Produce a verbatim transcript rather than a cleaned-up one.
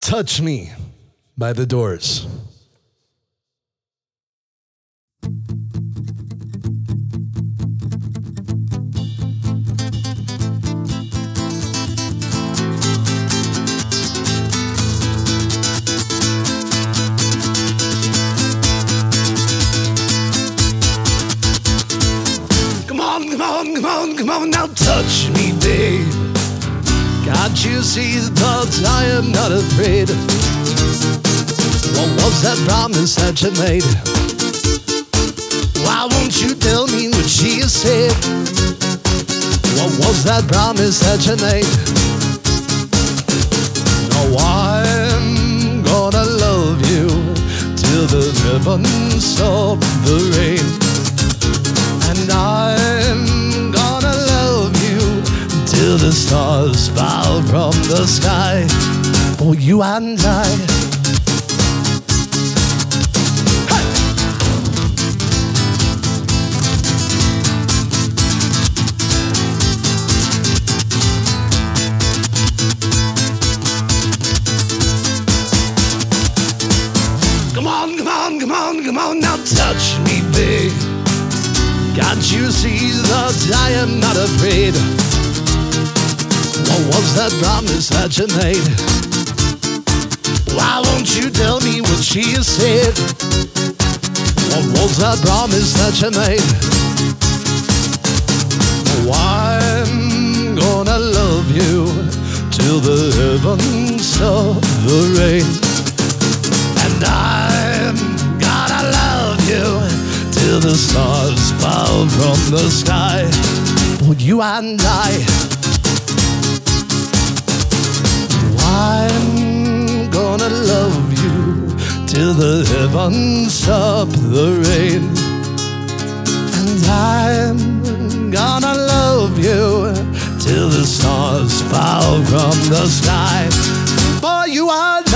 Touch Me by The Doors. Come on, come on, come on, come on, now touch me, babe. Can't you see that I am not afraid? What was that promise that you made? Why won't you tell me what she said? What was that promise that you made? No, I'm gonna love you till the heavens stop the rain. And I'm gonna love you till the stars fall from the sky for you and I. Hey! Come on, come on, come on, come on, now touch me, babe. Can't you see that I am not afraid? What was that promise that you made? Why won't you tell me what she said? What was that promise that you made? Oh, I'm gonna love you till the heavens stop the rain. And I'm gonna love you till the stars fall from the sky for you and I. I'm gonna love you till the heavens stop the rain. And I'm gonna love you till the stars fall from the sky for you and I.